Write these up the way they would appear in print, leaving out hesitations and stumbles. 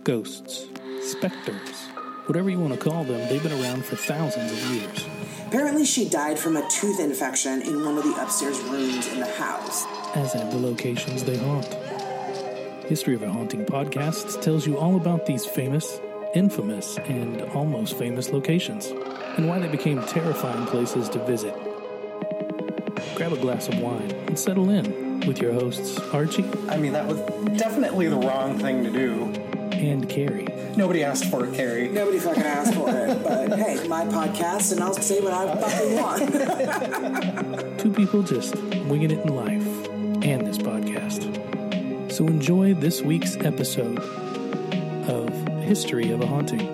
Ghosts, specters, whatever you want to call them, they've been around for thousands of years. Apparently she died from a tooth infection in one of the upstairs rooms in the house. As have the locations they haunt. History of a Haunting podcast tells you all about these famous, infamous, and almost famous locations, and why they became terrifying places to visit. Grab a glass of wine and settle in with your hosts, Archie. I mean, that was definitely the wrong thing to do. And Carrie. Nobody asked for it, Carrie. Nobody fucking asked for it, but hey, my podcast, and I'll say what I fucking want. Two people just winging it in life and this podcast. So enjoy this week's episode of History of a Haunting.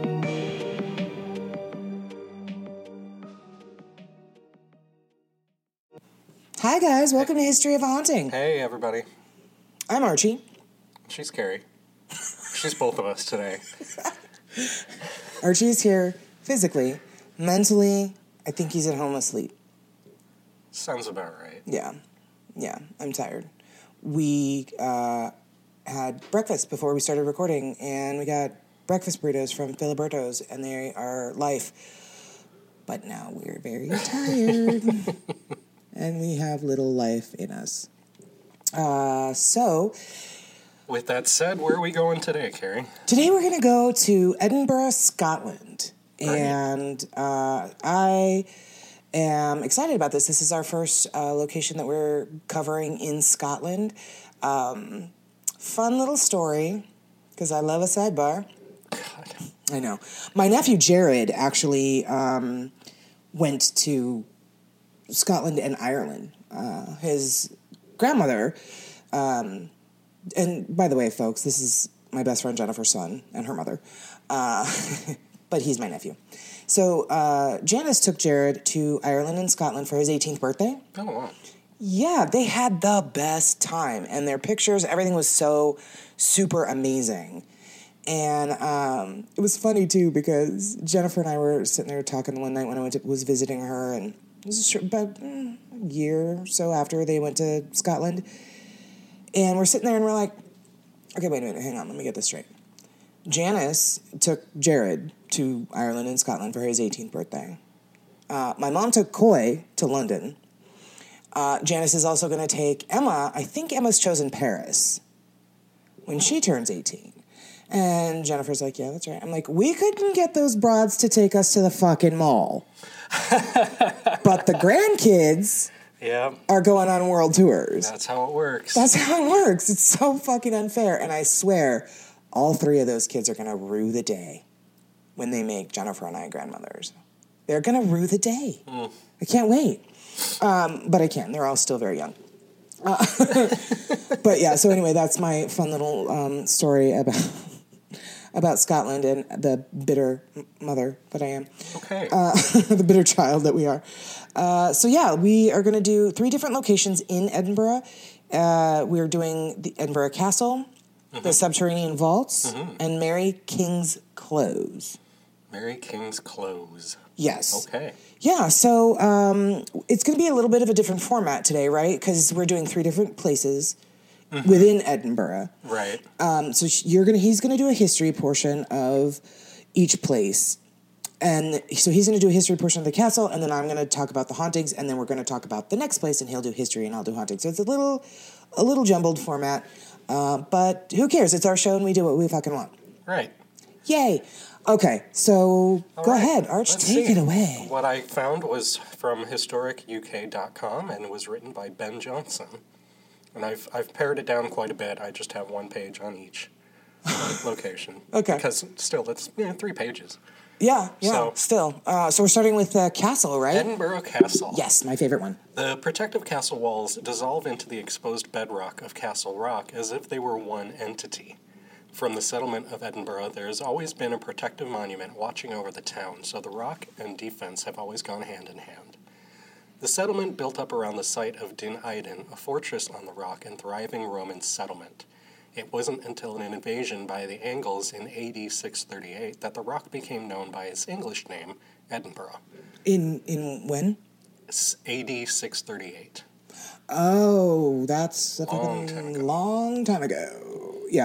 Hi guys, welcome to History of a Haunting. Hey, everybody. I'm Archie. She's Carrie. She's both of us today. Archie's here physically. Mentally, I think he's at home asleep. Sounds about right. Yeah, I'm tired. We had breakfast before we started recording, and we got breakfast burritos from Filiberto's, and they are life. But now we're very tired, and we have little life in us. So... With that said, where are we going today, Carrie? Today we're going to go to Edinburgh, Scotland. Right. And I am excited about this. This is our first location that we're covering in Scotland. Fun little story, because I love a sidebar. God. I know. My nephew Jared actually went to Scotland and Ireland. His grandmother... and by the way, folks, this is my best friend Jennifer's son and her mother. But he's my nephew. So Janice took Jared to Ireland and Scotland for his 18th birthday. Oh, wow. Yeah, they had the best time. And their pictures, everything was so super amazing. And it was funny, too, because Jennifer and I were sitting there talking one night when I was visiting her. And it was about a year or so after they went to Scotland. And we're sitting there and we're like, okay, wait a minute, hang on, let me get this straight. Janice took Jared to Ireland and Scotland for his 18th birthday. My mom took Coy to London. Janice is also going to take Emma. I think Emma's chosen Paris when she turns 18. And Jennifer's like, yeah, that's right. I'm like, we couldn't get those broads to take us to the fucking mall. But the grandkids... Yeah. are going on world tours. That's how it works. That's how it works. It's so fucking unfair. And I swear, all three of those kids are going to rue the day when they make Jennifer and I grandmothers. They're going to rue the day. I can't wait. But I can't. They're all still very young. But yeah, so anyway, that's my fun little story about Scotland and the bitter mother that I am. Okay. The bitter child that we are. So yeah, we are going to do 3 different locations in Edinburgh. We're doing the Edinburgh Castle, the subterranean vaults, and Mary King's Close. Mary King's Close. Yes. Okay. Yeah, so it's going to be a little bit of a different format today, right? Because we're doing 3 different places within Edinburgh. Right. So he's going to do a history portion of each place. And so he's going to do a history portion of the castle, and then I'm going to talk about the hauntings, and then we're going to talk about the next place, and he'll do history, and I'll do hauntings. So it's a little jumbled format, but who cares? It's our show, and we do what we fucking want. Right. Yay. Okay, so go right. ahead, Arch, Let's take see. it away. What I found was from historicuk.com, and it was written by Ben Johnson. And I've pared it down quite a bit. I just have 1 page on each location. Okay. Because still, that's 3 pages. Yeah, So- still. So we're starting with Castle, right? Edinburgh Castle. Yes, my favorite one. The protective castle walls dissolve into the exposed bedrock of Castle Rock as if they were one entity. From the settlement of Edinburgh, there has always been a protective monument watching over the town, so the rock and defense have always gone hand in hand. The settlement built up around the site of Dun Aydin, a fortress on the rock and thriving Roman settlement. It wasn't until an invasion by the Angles in AD 638 that the rock became known by its English name, Edinburgh. In when? AD 638. Oh, that's a Long fucking time ago. long time ago. Yeah.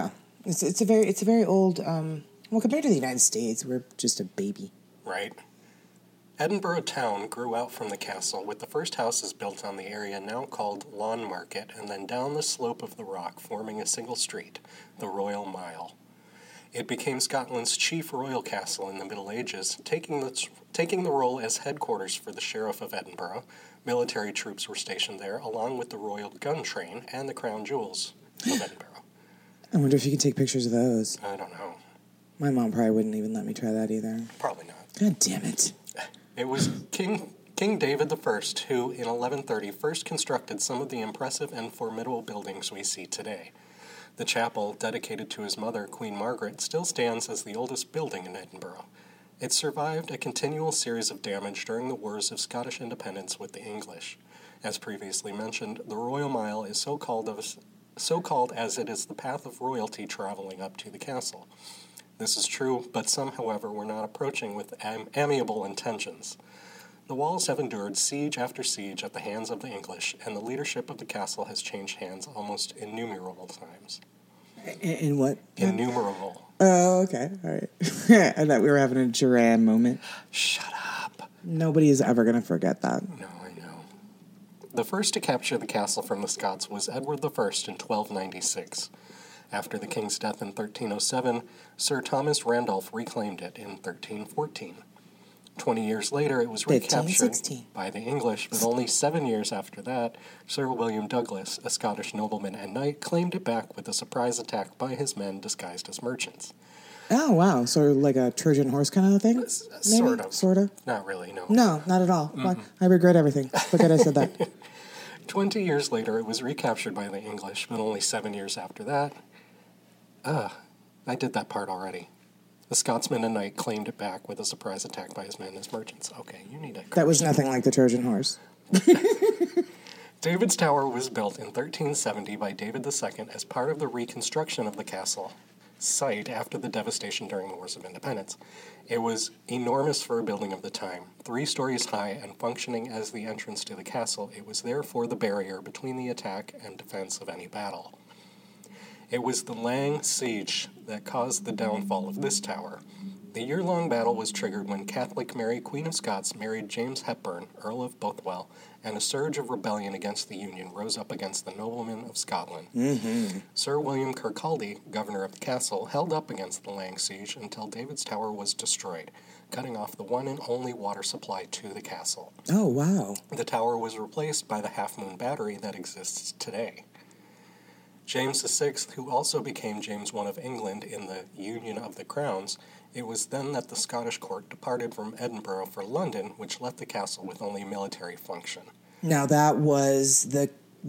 It's a very old. Well, compared to the United States, we're just a baby. Right. Edinburgh town grew out from the castle, with the first houses built on the area now called Lawn Market, and then down the slope of the rock, forming a single street, the Royal Mile. It became Scotland's chief royal castle in the Middle Ages, taking the role as headquarters for the Sheriff of Edinburgh. Military troops were stationed there, along with the Royal Gun Train and the Crown Jewels of Edinburgh. I wonder if you can take pictures of those. I don't know. My mom probably wouldn't even let me try that either. Probably not. God damn it. It was King David I who, in 1130, first constructed some of the impressive and formidable buildings we see today. The chapel, dedicated to his mother, Queen Margaret, still stands as the oldest building in Edinburgh. It survived a continual series of damage during the Wars of Scottish independence with the English. As previously mentioned, the Royal Mile is so called as it is the path of royalty traveling up to the castle. This is true, but some, however, were not approaching with amiable intentions. The walls have endured siege after siege at the hands of the English, and the leadership of the castle has changed hands almost innumerable times. In what? Innumerable. Oh, okay. All right. I thought we were having a Duran moment. Shut up. Nobody is ever going to forget that. No, I know. The first to capture the castle from the Scots was Edward I in 1296. After the king's death in 1307, Sir Thomas Randolph reclaimed it in 1314. 20 years later, it was recaptured by the English, but only 7 years after that, Sir William Douglas, a Scottish nobleman and knight, claimed it back with a surprise attack by his men disguised as merchants. Oh, wow. So like a Trojan horse kind of thing? Sort of. Sort of? Not really, no. No, not at all. Well, I regret everything. Forget I said that. 20 years later, it was recaptured by the English, but only 7 years after that. I did that part already. The Scotsman and knight claimed it back with a surprise attack by his men as merchants. Okay, you need it. That was nothing like the Trojan horse. David's Tower was built in 1370 by David II as part of the reconstruction of the castle site after the devastation during the Wars of Independence. It was enormous for a building of the time. 3 stories high and functioning as the entrance to the castle, it was therefore the barrier between the attack and defense of any battle. It was the Laing siege that caused the downfall of this tower. The year-long battle was triggered when Catholic Mary, Queen of Scots, married James Hepburn, Earl of Bothwell, and a surge of rebellion against the Union rose up against the noblemen of Scotland. Mm-hmm. Sir William Kirkcaldy, governor of the castle, held up against the Laing siege until David's Tower was destroyed, cutting off the one and only water supply to the castle. Oh, wow. The tower was replaced by the Half Moon Battery that exists today. James VI, who also became James I of England in the Union of the Crowns, it was then that the Scottish court departed from Edinburgh for London, which left the castle with only military function. Now that was the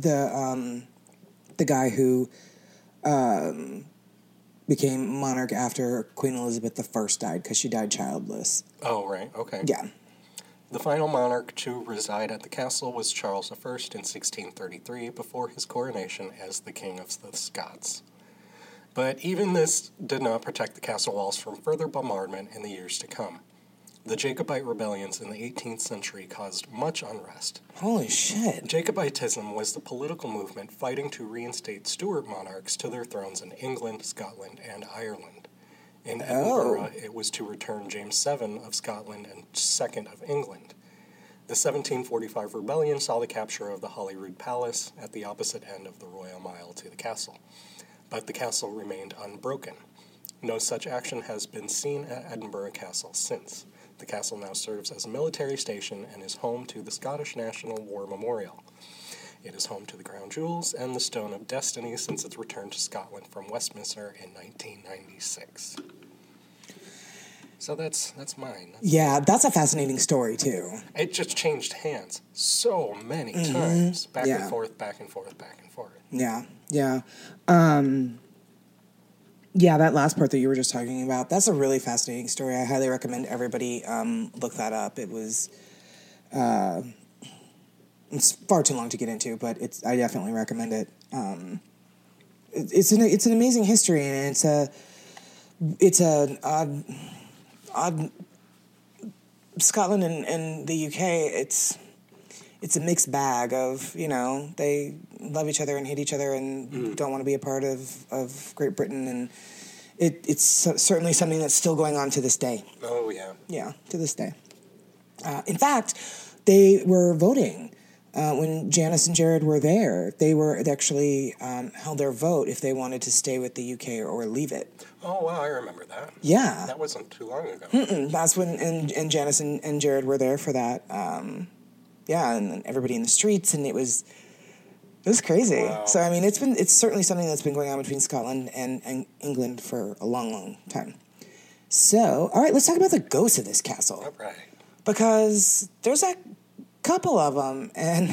guy who became monarch after Queen Elizabeth I died, because she died childless. Oh, right, okay. Yeah. The final monarch to reside at the castle was Charles I in 1633, before his coronation as the King of the Scots. But even this did not protect the castle walls from further bombardment in the years to come. The Jacobite rebellions in the 18th century caused much unrest. Holy shit. Jacobitism was the political movement fighting to reinstate Stuart monarchs to their thrones in England, Scotland, and Ireland. In Edinburgh, it was to return James VII of Scotland and II of England. The 1745 rebellion saw the capture of the Holyrood Palace at the opposite end of the Royal Mile to the castle. But the castle remained unbroken. No such action has been seen at Edinburgh Castle since. The castle now serves as a military station and is home to the Scottish National War Memorial. It is home to the Crown Jewels and the Stone of Destiny since its return to Scotland from Westminster in 1996. So that's mine. That's a fascinating story, too. It just changed hands so many times. Back and forth, back and forth, back and forth. Yeah. That last part that you were just talking about, that's a really fascinating story. I highly recommend everybody look that up. It was... it's far too long to get into, but I definitely recommend it. It's an amazing history, and it's an odd Scotland and the UK. It's it's a mixed bag of, they love each other and hate each other and don't want to be a part of Great Britain. And it's certainly something that's still going on to this day. Oh, yeah. Yeah, to this day. In fact, they were voting when Janice and Jared were there. They actually held their vote if they wanted to stay with the UK or leave it. Oh, wow, I remember that. Yeah. That wasn't too long ago. That's when and Janice and Jared were there for that. And everybody in the streets, and it was crazy. Wow. So I mean, it's certainly something that's been going on between Scotland and England for a long, long time. So, all right, let's talk about the ghosts of this castle. All right. Because there's a couple of them, and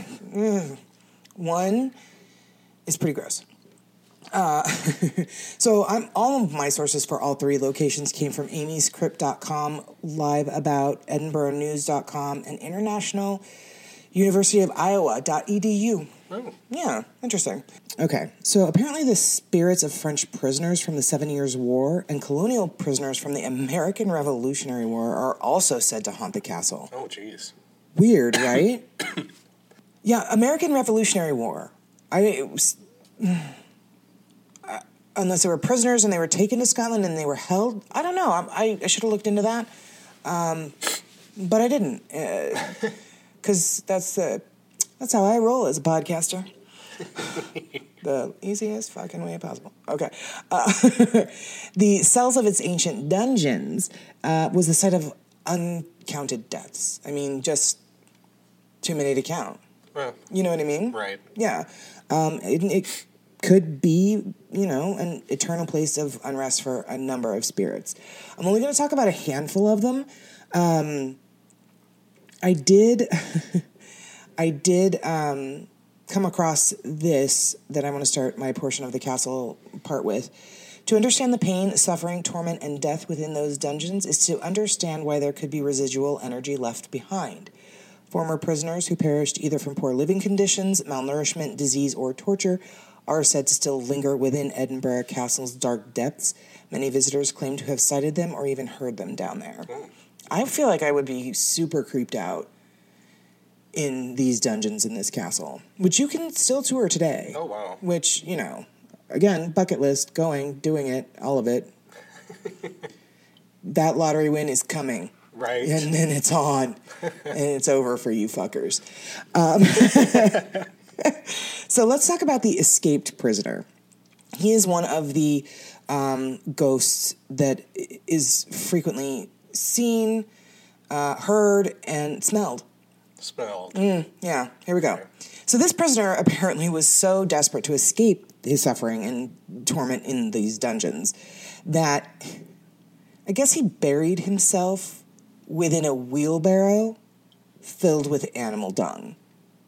one is pretty gross. So all of my sources for all three locations came from amyscrypt.com, liveaboutedinburghnews.com, and internationaluniversityofiowa.edu. Oh. Yeah, interesting. Okay, so apparently the spirits of French prisoners from the 7 Years' War and colonial prisoners from the American Revolutionary War are also said to haunt the castle. Oh, jeez. Weird, right? Yeah, American Revolutionary War. Unless they were prisoners and they were taken to Scotland and they were held. I don't know. I should have looked into that. But I didn't. Because that's how I roll as a podcaster. The easiest fucking way possible. Okay. The cells of its ancient dungeons was the site of uncounted deaths. I mean, just too many to count. Well, you know what I mean? Right. Yeah. It could be, an eternal place of unrest for a number of spirits. I'm only going to talk about a handful of them. I did come across this that I want to start my portion of the castle part with. To understand the pain, suffering, torment, and death within those dungeons is to understand why there could be residual energy left behind. Former prisoners who perished either from poor living conditions, malnourishment, disease, or torture are said to still linger within Edinburgh Castle's dark depths. Many visitors claim to have sighted them or even heard them down there. I feel like I would be super creeped out in these dungeons in this castle, which you can still tour today. Oh, wow. Which, again, bucket list, doing it, all of it. That lottery win is coming. Right. And then it's on. And it's over for you fuckers. So let's talk about the escaped prisoner. He is one of the ghosts that is frequently seen, heard, and smelled. Yeah, here we go. Okay. So this prisoner apparently was so desperate to escape his suffering and torment in these dungeons that I guess he buried himself within a wheelbarrow filled with animal dung.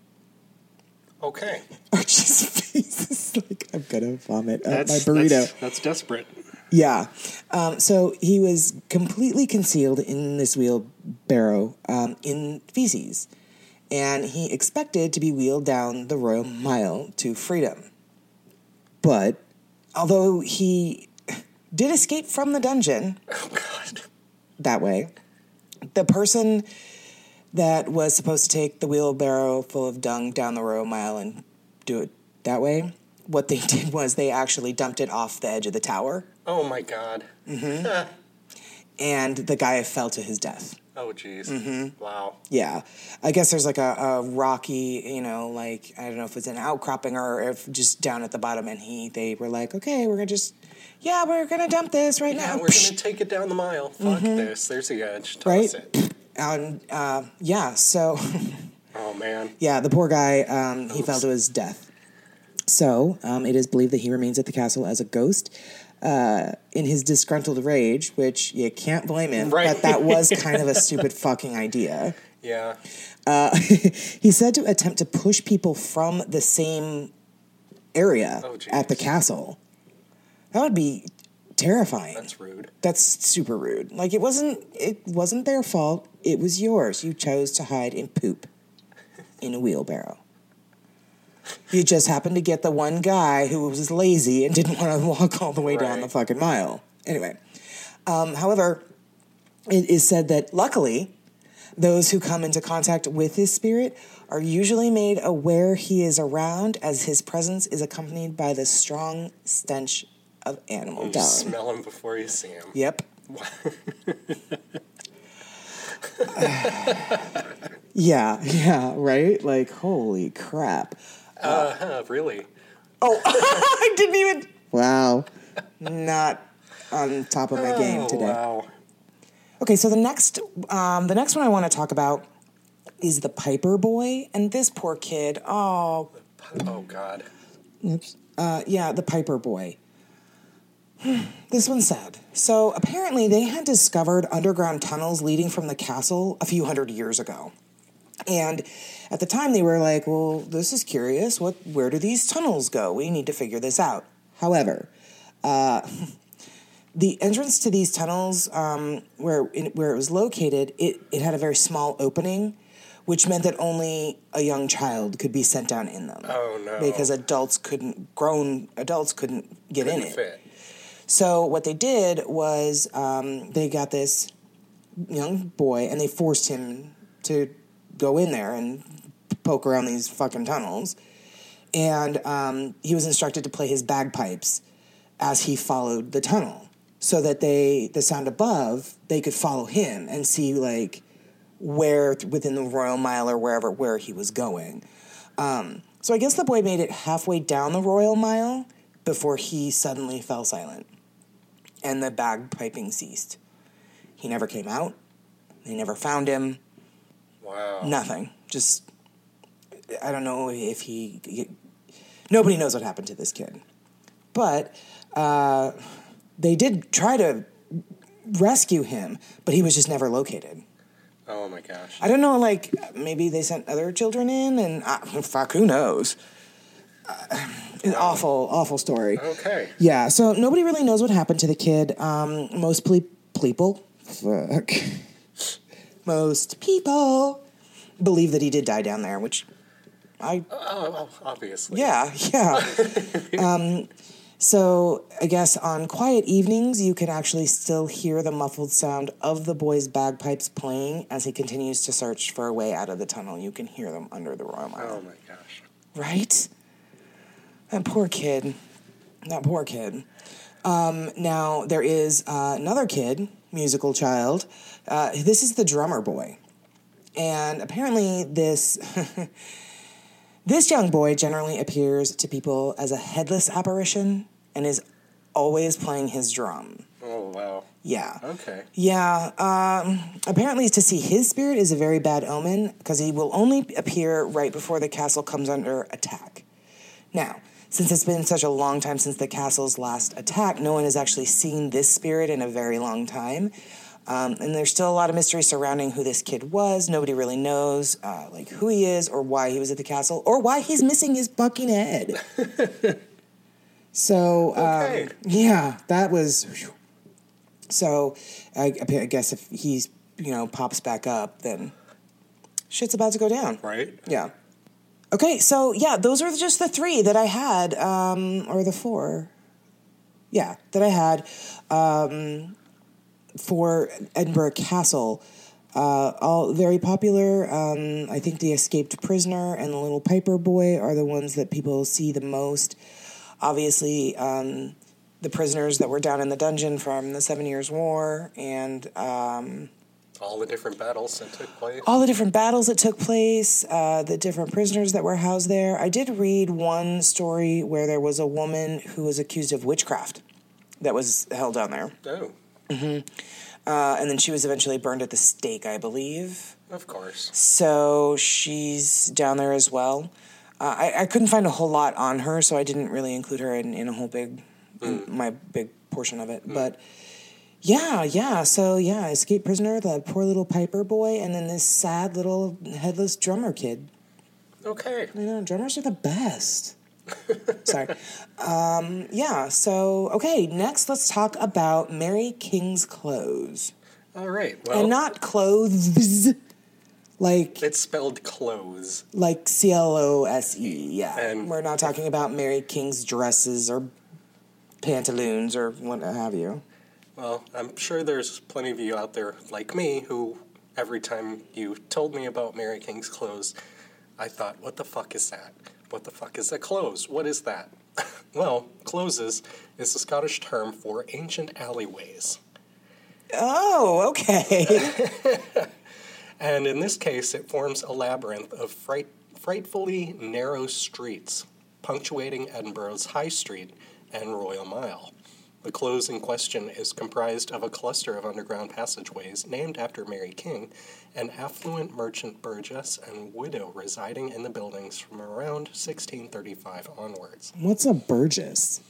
Okay. Archie's face is like, I'm gonna vomit up my burrito. That's desperate. Yeah. So he was completely concealed in this wheelbarrow in feces. And he expected to be wheeled down the Royal Mile to freedom. But although he did escape from the dungeon, that way, the person that was supposed to take the wheelbarrow full of dung down the Royal Mile and do it that way, what they did was they actually dumped it off the edge of the tower. Oh, my God. Mm-hmm. And the guy fell to his death. Oh, jeez. Mm-hmm. Wow. Yeah. I guess there's like a rocky, I don't know if it's an outcropping or if just down at the bottom, and they were like, okay, we're going to dump this right now. Yeah, we're going to take it down the mile. Fuck this. There's the edge. Toss it. And, so... Oh, man. Yeah, the poor guy, he fell to his death. So, it is believed that he remains at the castle as a ghost. In his disgruntled rage, which you can't blame him, right. But that was kind of a stupid fucking idea. Yeah. He's said to attempt to push people from the same area at the castle. That would be terrifying. That's rude. That's super rude. Like, it wasn't their fault. It was yours. You chose to hide in poop in a wheelbarrow. You just happened to get the one guy who was lazy and didn't want to walk all the way down the fucking mile. Anyway, however, it is said that luckily, Those who come into contact with his spirit are usually made aware he is around, as his presence is accompanied by the strong stench of animal You dung. smell him before you see him. Yep. Yeah, right? Like, holy crap. Really? Oh, I didn't even... Wow. Not on top of my game today. Wow. Okay, so the next one I want to talk about is the Piper Boy, and this poor kid. Oh God. Oops. The Piper Boy. This one's sad. So apparently they had discovered underground tunnels leading from the castle a few hundred years ago. And at the time they were like, well, this is curious. Where do these tunnels go? We need to figure this out. However, the entrance to these tunnels, where it was located, it had a very small opening, which meant that only a young child could be sent down in them. Oh, no. Because grown adults couldn't get in it. Fit. So what they did was they got this young boy and they forced him to go in there and poke around these fucking tunnels. And he was instructed to play his bagpipes as he followed the tunnel, so that the sound above, they could follow him and see, like, where within the Royal Mile or where he was going. So I guess the boy made it halfway down the Royal Mile before he suddenly fell silent, and the bagpiping ceased. He never came out. They never found him. Wow. Nothing. Just, I don't know if nobody knows what happened to this kid. But they did try to rescue him, but he was just never located. Oh, my gosh. I don't know, like, maybe they sent other children in, and fuck, who knows? An awful story. Okay. Yeah, so nobody really knows what happened to the kid. Most people believe that he did die down there, which Obviously. Yeah. So I guess on quiet evenings, you can actually still hear the muffled sound of the boy's bagpipes playing as he continues to search for a way out of the tunnel. You can hear them under the Royal Mile. Oh, my gosh. Right? That poor kid. Now, there is another kid, musical child. This is the drummer boy. And apparently this this young boy generally appears to people as a headless apparition and is always playing his drum. Oh, wow. Yeah. Okay. Yeah. Apparently to see his spirit is a very bad omen because he will only appear right before the castle comes under attack. Now, since it's been such a long time since the castle's last attack, no one has actually seen this spirit in a very long time. And there's still a lot of mystery surrounding who this kid was. Nobody really knows, like, who he is or why he was at the castle or why he's missing his fucking head. So, Okay. Yeah, that was... So, I guess if he's, pops back up, then shit's about to go down. Right? Yeah. Okay, so, yeah, those are just the 3 that I had, or the 4. Yeah, that I had, for Edinburgh Castle. All very popular. I think the Escaped Prisoner and the Little Piper Boy are the ones that people see the most. Obviously, the prisoners that were down in the dungeon from the 7 Years' War, and all the different battles that took place. The different prisoners that were housed there. I did read one story where there was a woman who was accused of witchcraft that was held down there. Oh. Mm-hmm. And then she was eventually burned at the stake, I believe. Of course. So she's down there as well. I couldn't find a whole lot on her, so I didn't really include her in a whole in my big portion of it. But yeah. So yeah, escaped prisoner, the poor little Piper Boy, and then this sad little headless drummer kid. Okay. Drummers are the best. Sorry. Yeah, so, okay, next let's talk about Mary King's clothes. All right, well... And not clothes, like... It's spelled clothes. Like Close, yeah. And we're not talking about Mary King's dresses or pantaloons or what have you. Well, I'm sure there's plenty of you out there, like me, who every time you told me about Mary King's Close, I thought, what the fuck is that? What the fuck is a close? What is that? Well, closes is the Scottish term for ancient alleyways. Oh, okay. And in this case, it forms a labyrinth of frightfully narrow streets, punctuating Edinburgh's High Street and Royal Mile. The close in question is comprised of a cluster of underground passageways named after Mary King, an affluent merchant burgess and widow residing in the buildings from around 1635 onwards. What's a burgess?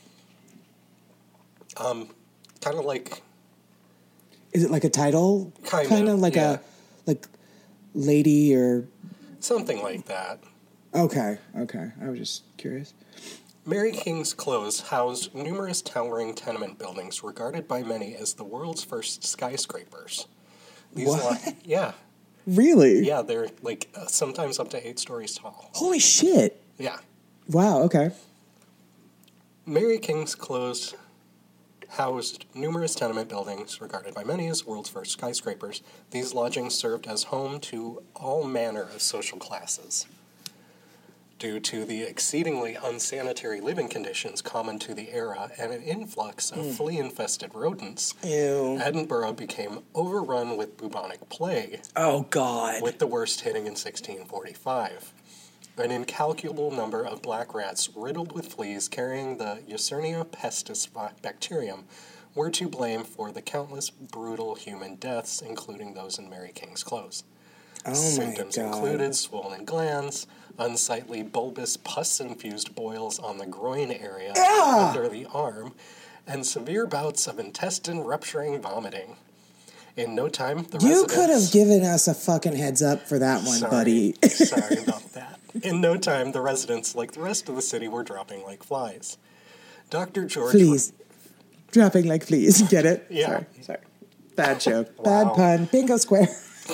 Kind of like... Is it like a title? Kind of, like yeah. like lady or... Something like that. Okay. I was just curious. Mary King's Close housed numerous towering tenement buildings regarded by many as the world's first skyscrapers. What? Yeah. Really? Yeah, they're like sometimes up to 8 stories tall. Holy shit. Yeah. Wow, okay. Mary King's Close housed numerous tenement buildings regarded by many as the world's first skyscrapers. These lodgings served as home to all manner of social classes. Due to the exceedingly unsanitary living conditions common to the era and an influx of flea-infested rodents, Ew. Edinburgh became overrun with bubonic plague, Oh, God. with the worst hitting in 1645. An incalculable number of black rats riddled with fleas carrying the Yersinia pestis bacterium were to blame for the countless brutal human deaths, including those in Mary King's Close. Oh, Symptoms my God. included swollen glands, unsightly bulbous pus-infused boils on the groin area under the arm, and severe bouts of intestine-rupturing vomiting. In no time, the You residents... could have given us a fucking heads up for that one, buddy. Sorry about that. In no time, the residents, like the rest of the city, were dropping like flies. Dr. George... Fleas. Dropping like fleas. Get it? Yeah. Sorry. Bad joke. Wow. Bad pun. Bingo square.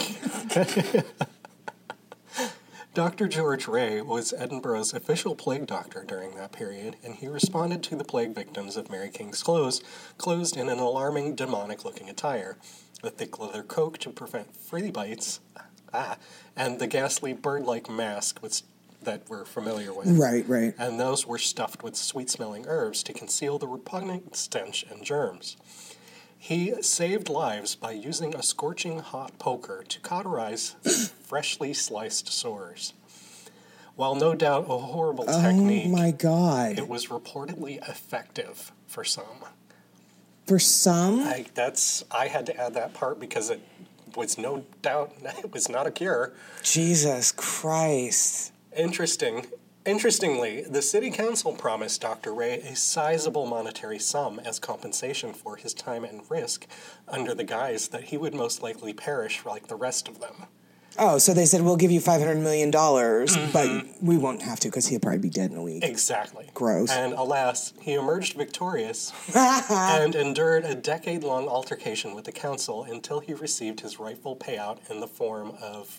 Dr. George Ray was Edinburgh's official plague doctor during that period, and he responded to the plague victims of Mary King's Close, clothed in an alarming, demonic-looking attire, a thick leather coat to prevent flea bites, and the ghastly bird-like mask that we're familiar with. Right. And those were stuffed with sweet-smelling herbs to conceal the repugnant stench and germs. He saved lives by using a scorching hot poker to cauterize freshly sliced sores. While no doubt a horrible technique, Oh, my God. it was reportedly effective for some. For some? I had to add that part because it was no doubt it was not a cure. Jesus Christ. Interestingly, the city council promised Dr. Ray a sizable monetary sum as compensation for his time and risk, under the guise that he would most likely perish like the rest of them. Oh, so they said, we'll give you $500 million, but we won't have to because he'll probably be dead in a week. Exactly. Gross. And alas, he emerged victorious and endured a decade-long altercation with the council until he received his rightful payout in the form of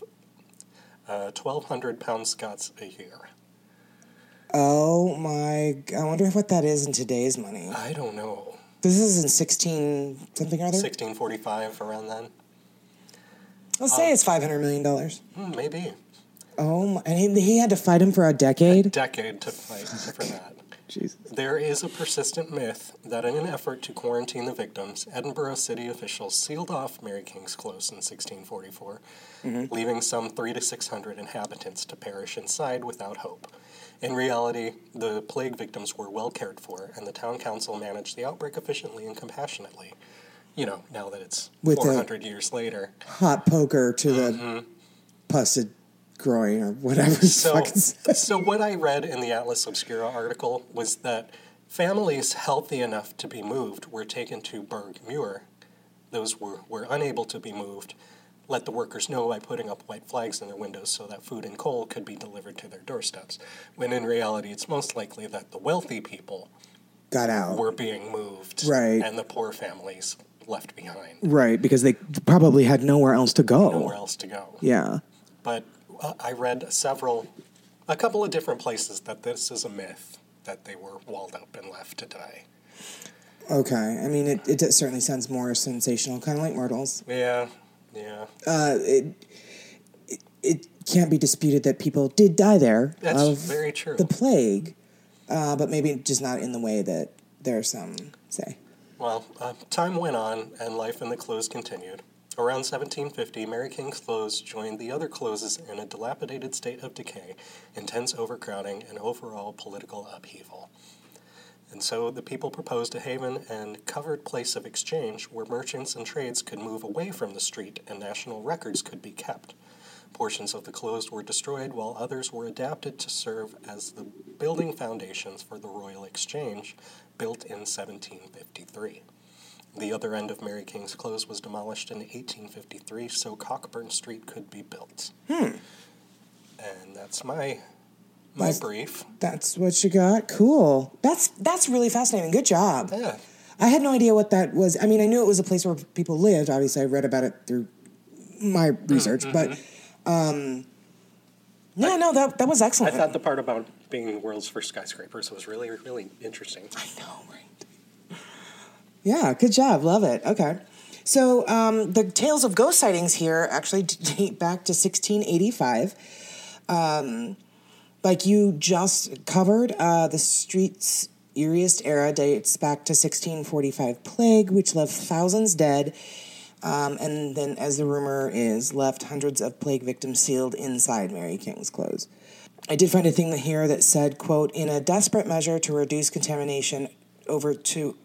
£1,200 Scots a year. Oh, my... I wonder what that is in today's money. I don't know. This is in 16-something or other? 1645, around then? Let's say it's $500 million. Maybe. Oh, and he had to fight him for a decade? Decade to fight for that. Jesus. There is a persistent myth that in an effort to quarantine the victims, Edinburgh city officials sealed off Mary King's Close in 1644, leaving some 300 to 600 inhabitants to perish inside without hope. In reality, the plague victims were well cared for, and the town council managed the outbreak efficiently and compassionately. You know, now that it's With 400 years later. Hot poker to the pussed groin or whatever. So what I read in the Atlas Obscura article was that families healthy enough to be moved were taken to Burgh Muir. Those were unable to be moved. Let the workers know by putting up white flags in their windows so that food and coal could be delivered to their doorsteps. When in reality, it's most likely that the wealthy people got out. Were being moved. Right. And the poor families left behind. Right, because they probably had nowhere else to go. Nowhere else to go. Yeah. But I read a couple of different places that this is a myth, that they were walled up and left to die. Okay. I mean, it certainly sounds more sensational, kind of like Myrtles. Yeah. Yeah. It can't be disputed that people did die there. That's very true. The plague, but maybe just not in the way that there are some say. Well, time went on, and life in the close continued. Around 1750, Mary King's Close joined the other closes in a dilapidated state of decay, intense overcrowding, and overall political upheaval. And so the people proposed a haven and covered place of exchange where merchants and trades could move away from the street and national records could be kept. Portions of the closed were destroyed while others were adapted to serve as the building foundations for the Royal Exchange, built in 1753. The other end of Mary King's Close was demolished in 1853 so Cockburn Street could be built. And that's my brief. That's what you got? Cool. That's really fascinating. Good job. Yeah. I had no idea what that was. I mean, I knew it was a place where people lived. Obviously, I read about it through my research, but that was excellent. I thought the part about being the world's first skyscrapers was really, really interesting. I know, right? Yeah, good job. Love it. Okay. So the tales of ghost sightings here actually date back to 1685. Like you just covered, the street's eeriest era dates back to 1645 plague, which left thousands dead. And then, as the rumor is, left hundreds of plague victims sealed inside Mary King's Close. I did find a thing here that said, quote, in a desperate measure to reduce contamination over 300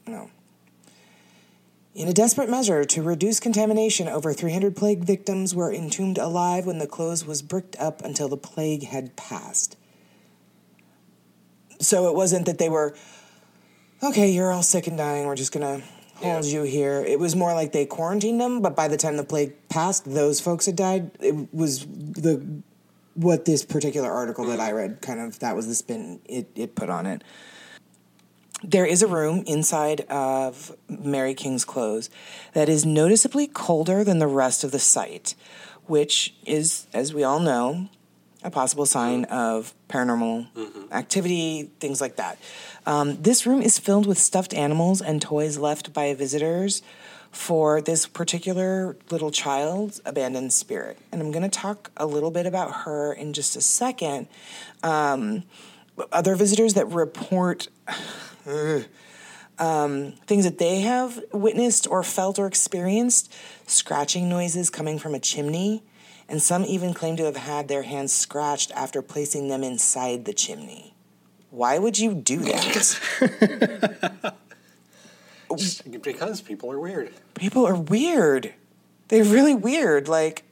plague victims were entombed alive when the close was bricked up until the plague had passed. So it wasn't that they were, okay, you're all sick and dying, we're just going to hold you here. It was more like they quarantined them, but by the time the plague passed, those folks had died. It was what this particular article that I read, kind of, that was the spin it put on it. There is a room inside of Mary King's Close that is noticeably colder than the rest of the site, which is, as we all know, a possible sign of paranormal activity, things like that. This room is filled with stuffed animals and toys left by visitors for this particular little child's abandoned spirit. And I'm going to talk a little bit about her in just a second. Other visitors that report things that they have witnessed or felt or experienced, scratching noises coming from a chimney, and some even claim to have had their hands scratched after placing them inside the chimney. Why would you do that? Because people are weird. People are weird. They're really weird. Like,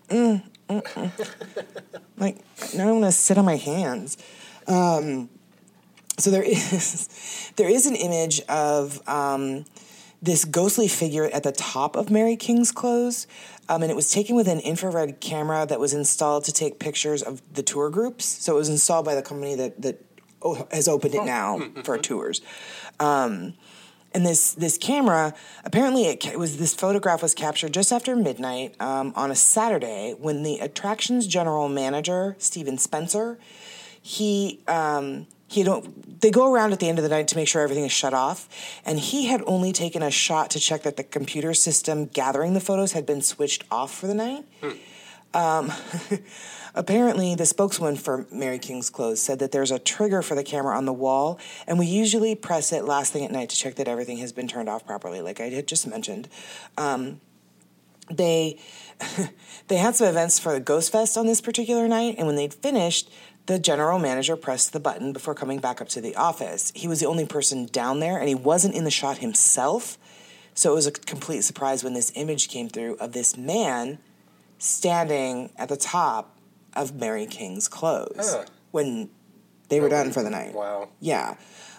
like, I don't want to sit on my hands. So there is an image of this ghostly figure at the top of Mary King's Close, and it was taken with an infrared camera that was installed to take pictures of the tour groups. So it was installed by the company that has opened it now for tours. And this camera, apparently this photograph was captured just after midnight on a Saturday when the attractions general manager, Stephen Spencer, they go around at the end of the night to make sure everything is shut off, and he had only taken a shot to check that the computer system gathering the photos had been switched off for the night. Apparently, the spokeswoman for Mary King's Close said that there's a trigger for the camera on the wall, and we usually press it last thing at night to check that everything has been turned off properly, like I had just mentioned. They had some events for the Ghost Fest on this particular night, and when they'd finished, the general manager pressed the button before coming back up to the office. He was the only person down there, and he wasn't in the shot himself, so it was a complete surprise when this image came through of this man standing at the top of Mary King's Close when they were done for the night. Wow. Yeah.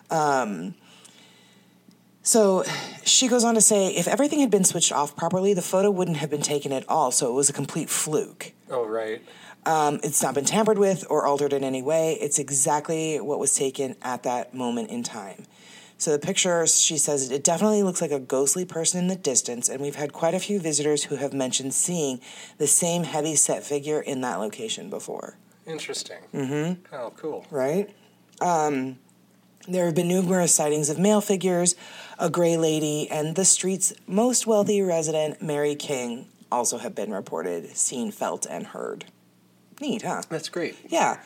So she goes on to say, if everything had been switched off properly, the photo wouldn't have been taken at all, so it was a complete fluke. Oh, right. It's not been tampered with or altered in any way. It's exactly what was taken at that moment in time. So the picture, she says, it definitely looks like a ghostly person in the distance, and we've had quite a few visitors who have mentioned seeing the same heavy-set figure in that location before. Interesting. Mm-hmm. Oh, cool. Right? There have been numerous sightings of male figures, a gray lady, and the street's most wealthy resident, Mary King, also have been reported, seen, felt, and heard. Neat, huh? That's great. Yeah.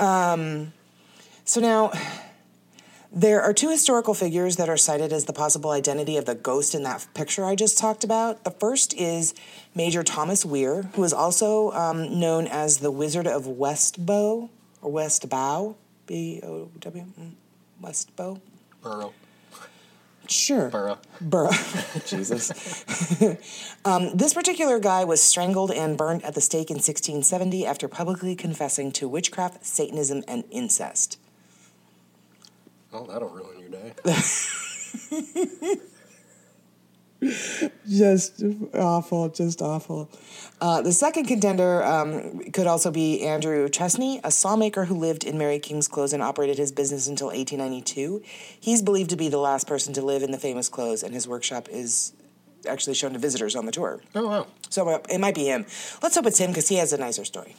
So now, there are two historical figures that are cited as the possible identity of the ghost in that picture I just talked about. The first is Major Thomas Weir, who is also known as the Wizard of Westbow, or Westbow, B-O-W, Westbow. Burrow. Sure. Burrow. Jesus. This particular guy was strangled and burned at the stake in 1670 after publicly confessing to witchcraft, Satanism, and incest. Oh, that'll ruin your day. Just awful, just awful. The second contender could also be Andrew Chesney, a sawmaker who lived in Mary King's Close and operated his business until 1892. He's believed to be the last person to live in the famous close, and his workshop is actually shown to visitors on the tour. Oh, wow. So it might be him. Let's hope it's him because he has a nicer story.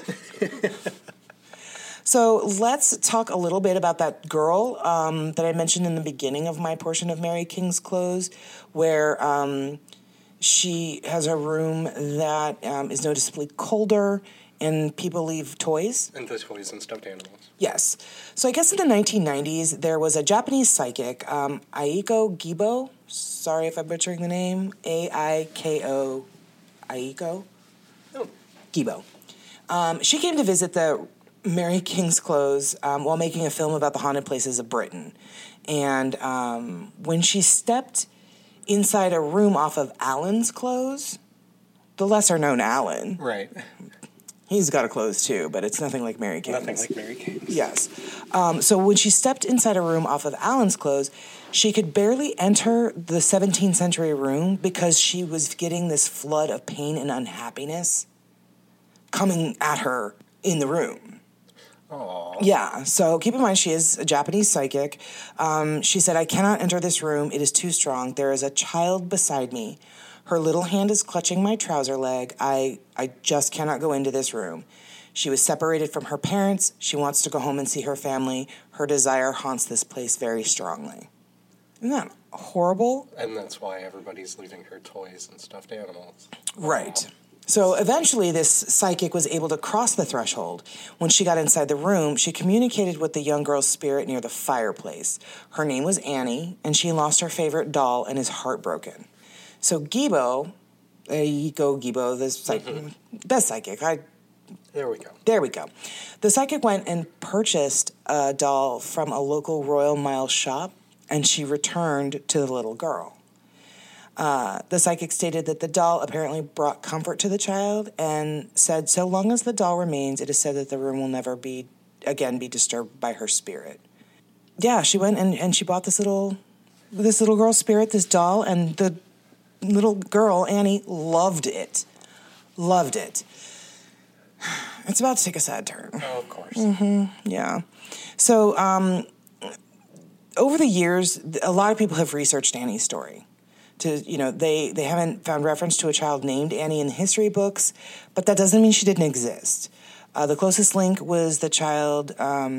So let's talk a little bit about that girl that I mentioned in the beginning of my portion of Mary King's Close, where she has a room that is noticeably colder and people leave toys. And the toys and stuffed animals. Yes. So I guess in the 1990s, there was a Japanese psychic, Aiko Gibo. Sorry if I'm butchering the name. A-I-K-O. Aiko? Oh. Gibo. She came to visit the Mary King's Close while making a film about the haunted places of Britain. And when she stepped inside a room off of Allen's Close, the lesser-known Allen. Right. He's got a close too, but it's nothing like Mary King's. Nothing like Mary King's. Yes. So when she stepped inside a room off of Allen's Close, she could barely enter the 17th century room because she was getting this flood of pain and unhappiness coming at her in the room. Aww. Yeah, so keep in mind she is a Japanese psychic. She said, "I cannot enter this room. It is too strong. There is a child beside me. Her little hand is clutching my trouser leg. I just cannot go into this room. She was separated from her parents. She wants to go home and see her family. Her desire haunts this place very strongly." Isn't that horrible? And that's why everybody's leaving her toys and stuffed animals. Right. So eventually this psychic was able to cross the threshold. When she got inside the room, she communicated with the young girl's spirit near the fireplace. Her name was Annie, and she lost her favorite doll and is heartbroken. So Gibo, the best psychic. There we go. There we go. The psychic went and purchased a doll from a local Royal Mile shop, and she returned to the little girl. The psychic stated that the doll apparently brought comfort to the child and said, so long as the doll remains, it is said that the room will never be disturbed by her spirit. Yeah, she went and she bought this little girl's spirit, this doll, and the little girl, Annie, loved it. Loved it. It's about to take a sad turn. Oh, of course. Mm-hmm. Yeah. So, over the years, a lot of people have researched Annie's story. They haven't found reference to a child named Annie in history books, but that doesn't mean she didn't exist. The closest link was the child.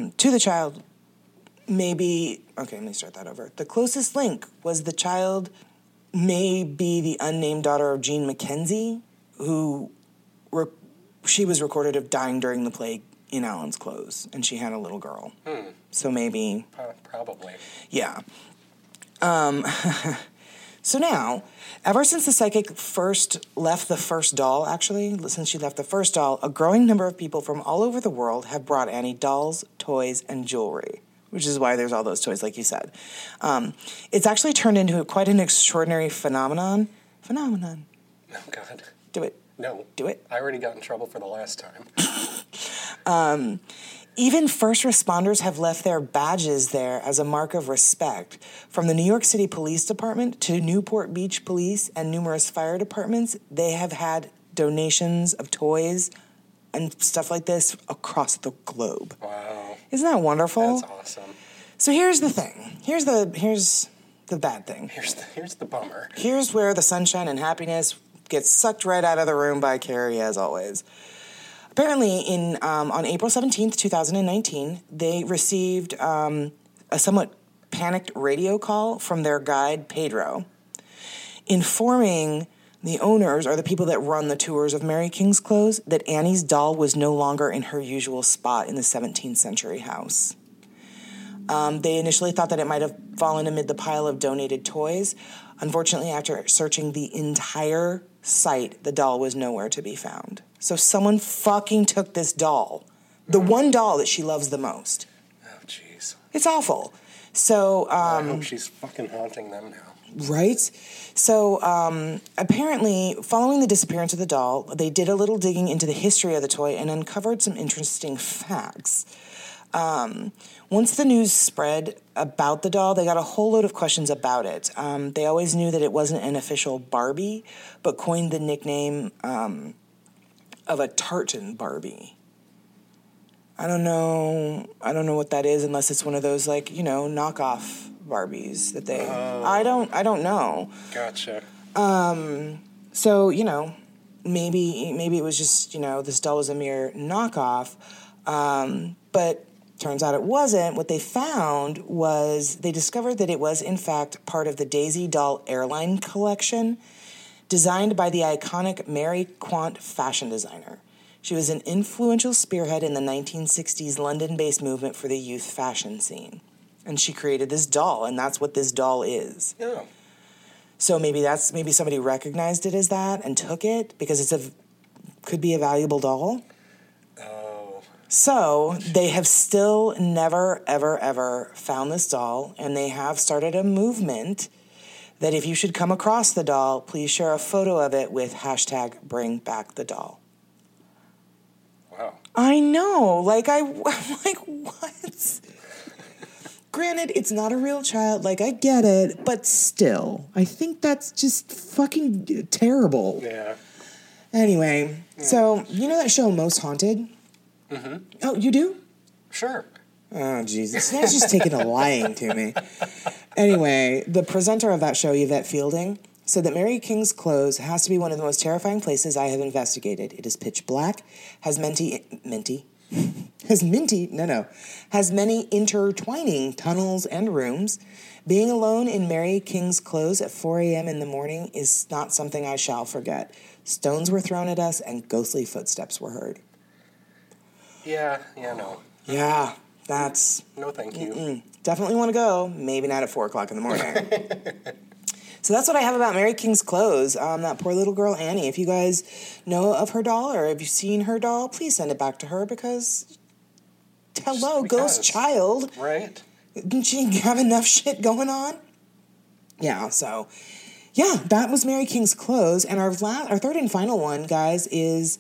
Maybe. Okay, let me start that over. The closest link was the child, may be the unnamed daughter of Jean Mackenzie, who she was recorded of dying during the plague in Allen's Close, and she had a little girl. So maybe. Probably. Yeah. So now, ever since the psychic first left the first doll, a growing number of people from all over the world have brought Annie dolls, toys, and jewelry, which is why there's all those toys, like you said. It's actually turned into quite an extraordinary phenomenon. Oh, God. Do it. No. Do it. I already got in trouble for the last time. Even first responders have left their badges there as a mark of respect. From the New York City Police Department to Newport Beach Police and numerous fire departments, they have had donations of toys and stuff like this across the globe. Wow. Isn't that wonderful? That's awesome. So here's the thing. Here's the bad thing. Here's the bummer. Here's where the sunshine and happiness gets sucked right out of the room by Carrie, as always. Apparently, on April 17th, 2019, they received a somewhat panicked radio call from their guide, Pedro, informing the owners, or the people that run the tours of Mary King's Close, that Annie's doll was no longer in her usual spot in the 17th century house. They initially thought that it might have fallen amid the pile of donated toys. Unfortunately, after searching the entire site, the doll was nowhere to be found. So someone fucking took this doll. The one doll that she loves the most. Oh, jeez. It's awful. So, I hope she's fucking haunting them now. Right? So, apparently, following the disappearance of the doll, they did a little digging into the history of the toy and uncovered some interesting facts. Once the news spread about the doll, they got a whole load of questions about it. They always knew that it wasn't an official Barbie, but coined the nickname of a tartan Barbie. I don't know what that is unless it's one of those, like, knockoff Barbies that they... I don't know. Gotcha. So, maybe it was just, this doll was a mere knockoff. But turns out it wasn't. What they found was they discovered that it was, in fact, part of the Daisy Doll Airline collection designed by the iconic Mary Quant fashion designer. She was an influential spearhead in the 1960s London-based movement for the youth fashion scene. And she created this doll, and that's what this doll is. Yeah. So maybe somebody recognized it as that and took it because could be a valuable doll. Oh. So they have still never, ever, ever found this doll, and they have started a movement that if you should come across the doll, please share a photo of it with #BringBackTheDoll. Wow. I know. I'm like, what? Granted, it's not a real child. I get it. But still, I think that's just fucking terrible. Yeah. Anyway, so, that show Most Haunted? Mm-hmm. Oh, you do? Sure. Oh, Jesus. That's just taking a liking to me. Anyway, the presenter of that show, Yvette Fielding, said that Mary King's Close has to be one of the most terrifying places I have investigated. It is pitch black, has many intertwining tunnels and rooms. Being alone in Mary King's Close at 4 a.m. in the morning is not something I shall forget. Stones were thrown at us and ghostly footsteps were heard. Yeah, no. Yeah, that's... No, thank you. Definitely want to go. Maybe not at 4 o'clock in the morning. So that's what I have about Mary King's Close. That poor little girl, Annie. If you guys know of her doll or have you seen her doll, please send it back to her because... Hello, ghost child. Right? Didn't she have enough shit going on? Yeah, so... Yeah, that was Mary King's Close. And our third and final one, guys, is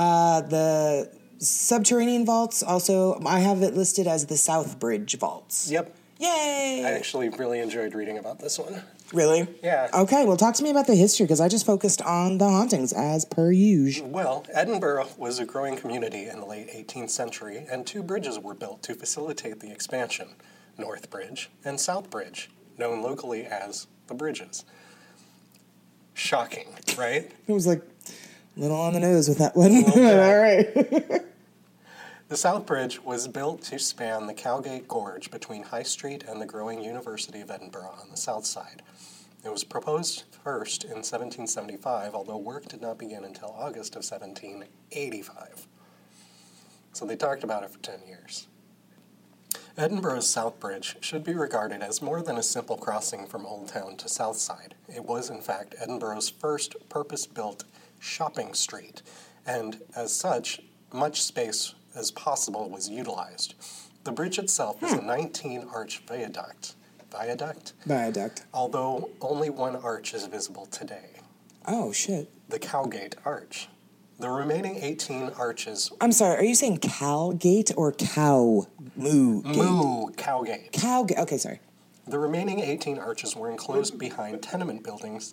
the subterranean vaults. Also, I have it listed as the South Bridge vaults. Yep. Yay! I actually really enjoyed reading about this one. Really? Yeah. Okay, well, talk to me about the history, because I just focused on the hauntings, as per usual. Well, Edinburgh was a growing community in the late 18th century, and 2 bridges were built to facilitate the expansion, North Bridge and South Bridge, known locally as the Bridges. Shocking, right? It was a little on the nose with that one. All right. The South Bridge was built to span the Cowgate Gorge between High Street and the growing University of Edinburgh on the south side. It was proposed first in 1775, although work did not begin until August of 1785. So they talked about it for 10 years. Edinburgh's South Bridge should be regarded as more than a simple crossing from Old Town to South Side. It was, in fact, Edinburgh's first purpose-built shopping street, and as such, much space as possible was utilized. The bridge itself is a 19-arch viaduct, although only one arch is visible today. Oh, shit. The Cowgate Arch. The remaining 18 arches... I'm sorry, are you saying Cowgate or Cow Moo Gate? Moo Cowgate. Cowgate, okay, sorry. The remaining 18 arches were enclosed behind tenement buildings...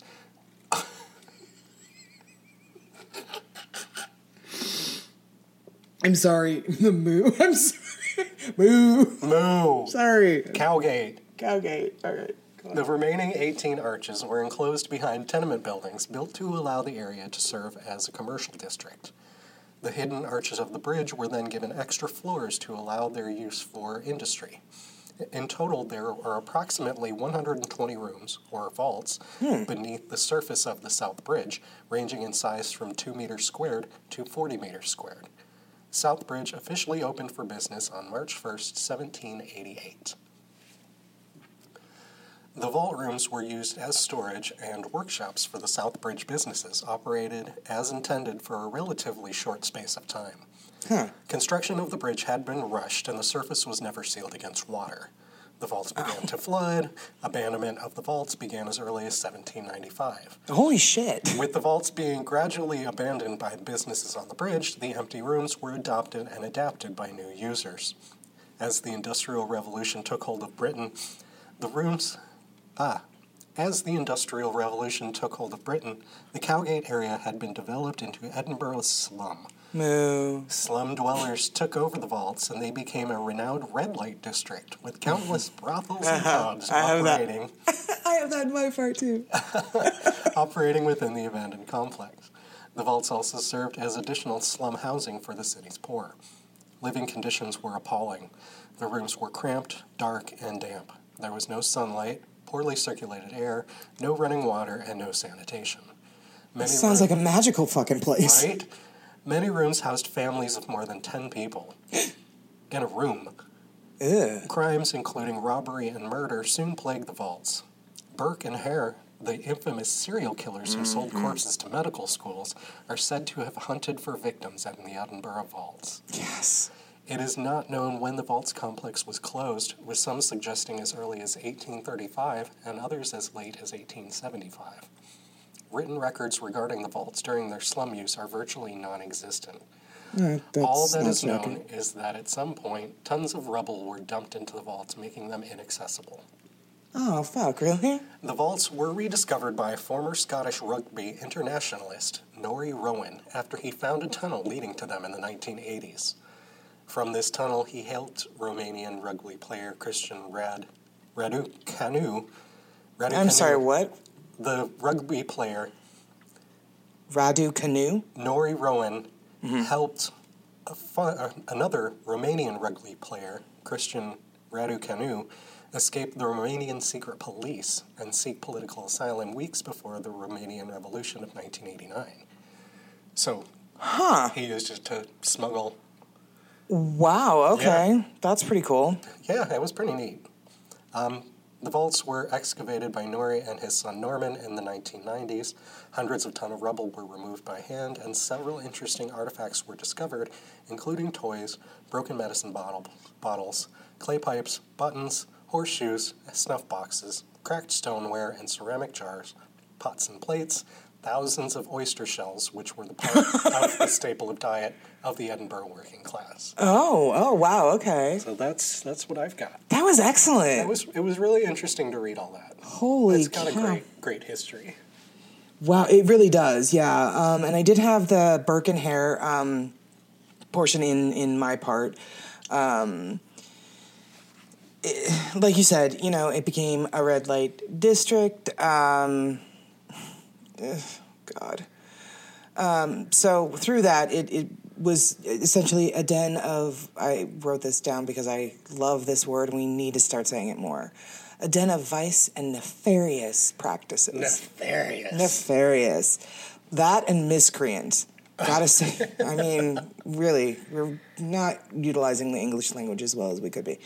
I'm sorry, the moo. I'm sorry. Moo. Sorry. Cowgate. All right. The remaining 18 arches were enclosed behind tenement buildings built to allow the area to serve as a commercial district. The hidden arches of the bridge were then given extra floors to allow their use for industry. In total, there are approximately 120 rooms, or vaults, beneath the surface of the South Bridge, ranging in size from 2 meters squared to 40 meters squared. South Bridge officially opened for business on March 1st, 1788. The vault rooms were used as storage and workshops for the South Bridge businesses, operated as intended for a relatively short space of time. Construction of the bridge had been rushed, and the surface was never sealed against water. The vaults began to flood. Abandonment of the vaults began as early as 1795. Holy shit. With the vaults being gradually abandoned by businesses on the bridge, the empty rooms were adopted and adapted by new users. As the Industrial Revolution took hold of Britain, the Cowgate area had been developed into Edinburgh's slum. Moo. Slum dwellers took over the vaults, and they became a renowned red light district with countless brothels and pubs operating. I have that in my part too. Operating within the abandoned complex. The vaults also served as additional slum housing for the city's poor. Living conditions were appalling. The rooms were cramped, dark, and damp. There was no sunlight, poorly circulated air, no running water, and no sanitation. Sounds like a magical fucking place. Right? Many rooms housed families of more than 10 people. In a room. Ew. Crimes, including robbery and murder, soon plagued the vaults. Burke and Hare, the infamous serial killers who sold corpses to medical schools, are said to have hunted for victims in the Edinburgh vaults. Yes. It is not known when the vaults complex was closed, with some suggesting as early as 1835 and others as late as 1875. Written records regarding the vaults during their slum use are virtually non-existent. All that is known is that at some point, tons of rubble were dumped into the vaults, making them inaccessible. Oh, fuck, really? The vaults were rediscovered by former Scottish rugby internationalist Norrie Rowan after he found a tunnel leading to them in the 1980s. From this tunnel, he helped Romanian rugby player Cristian Raducanu. I'm sorry, what? The rugby player Raducanu? Norrie Rowan helped another Romanian rugby player, Cristian Raducanu, escape the Romanian secret police and seek political asylum weeks before the Romanian Revolution of 1989. So, he used it to smuggle. Wow, okay. Yeah. That's pretty cool. Yeah, it was pretty neat. The vaults were excavated by Norrie and his son Norman in the 1990s. Hundreds of tons of rubble were removed by hand, and several interesting artifacts were discovered, including toys, broken medicine bottles, clay pipes, buttons, horseshoes, snuff boxes, cracked stoneware and ceramic jars, pots and plates, thousands of oyster shells, which were the part of the staple of diet of the Edinburgh working class. Oh, wow, okay. So that's what I've got. That was excellent. It was really interesting to read all that. Holy cow. It's got a great history. Wow, it really does, yeah. And I did have the Burke and Hare portion in my part. Like you said, it became a red light district. God. So through that, it was essentially a den of, I wrote this down because I love this word and we need to start saying it more, a den of vice and nefarious practices. Nefarious. That and miscreant. Gotta say, I mean, really, we're not utilizing the English language as well as we could be.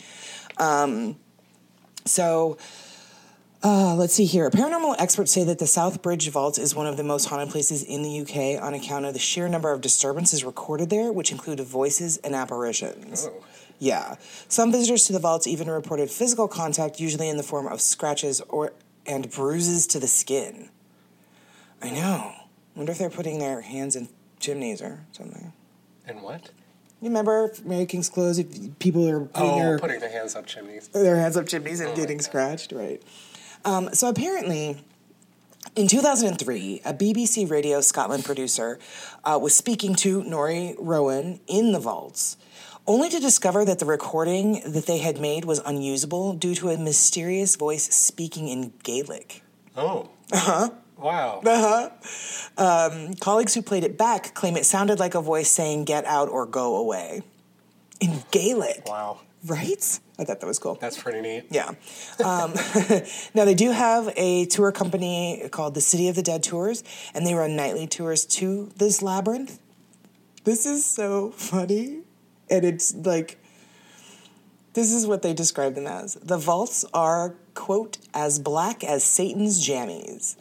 Let's see here. Paranormal experts say that the South Bridge Vault is one of the most haunted places in the UK on account of the sheer number of disturbances recorded there, which include voices and apparitions. Oh. Yeah. Some visitors to the vaults even reported physical contact, usually in the form of scratches and bruises to the skin. I know. Wonder if they're putting their hands in chimneys or something. And what? You remember Mary King's Clothes? If people are putting their hands up chimneys. Their hands up chimneys and getting scratched, right. So apparently, in 2003, a BBC Radio Scotland producer was speaking to Norrie Rowan in the vaults, only to discover that the recording that they had made was unusable due to a mysterious voice speaking in Gaelic. Oh. Uh-huh. Wow. Uh-huh. Colleagues who played it back claim it sounded like a voice saying, "Get out or go away," in Gaelic. Wow. Right? I thought that was cool. That's pretty neat. Yeah. Now, they do have a tour company called the City of the Dead Tours, and they run nightly tours to this labyrinth. This is so funny. And it's like, this is what they describe them as. The vaults are, quote, as black as Satan's jammies.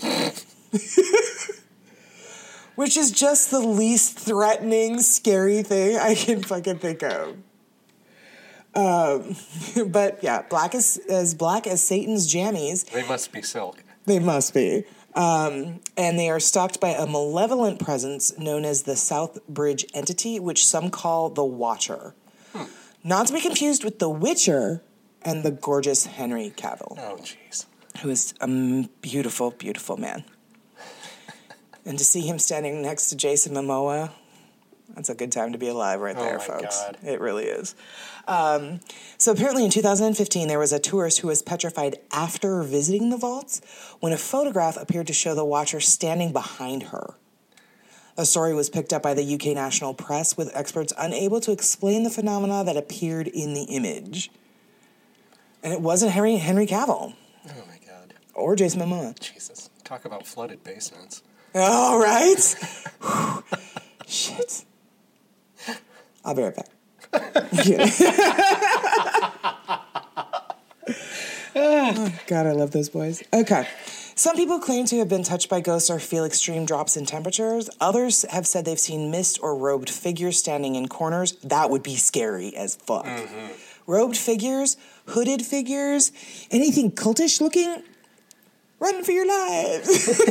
Which is just the least threatening, scary thing I can fucking think of. But yeah, black as black as Satan's jammies. They must be silk. They must be. And they are stalked by a malevolent presence known as the South Bridge Entity, which some call the Watcher. Not to be confused with the Witcher and the gorgeous Henry Cavill. Oh, jeez. Who is a beautiful, beautiful man. And to see him standing next to Jason Momoa, that's a good time to be alive right there, folks. God. It really is. So apparently in 2015, there was a tourist who was petrified after visiting the vaults when a photograph appeared to show the Watcher standing behind her. The story was picked up by the UK national press, with experts unable to explain the phenomena that appeared in the image. And it wasn't Henry Cavill. Oh, my God. Or Jason Momoa. Jesus. Talk about flooded basements. All right. Shit. I'll be right back. Oh, God, I love those boys. Okay. Some people claim to have been touched by ghosts or feel extreme drops in temperatures. Others have said they've seen mist or robed figures standing in corners. That would be scary as fuck. Mm-hmm. Robed figures, hooded figures, anything cultish looking, run for your lives.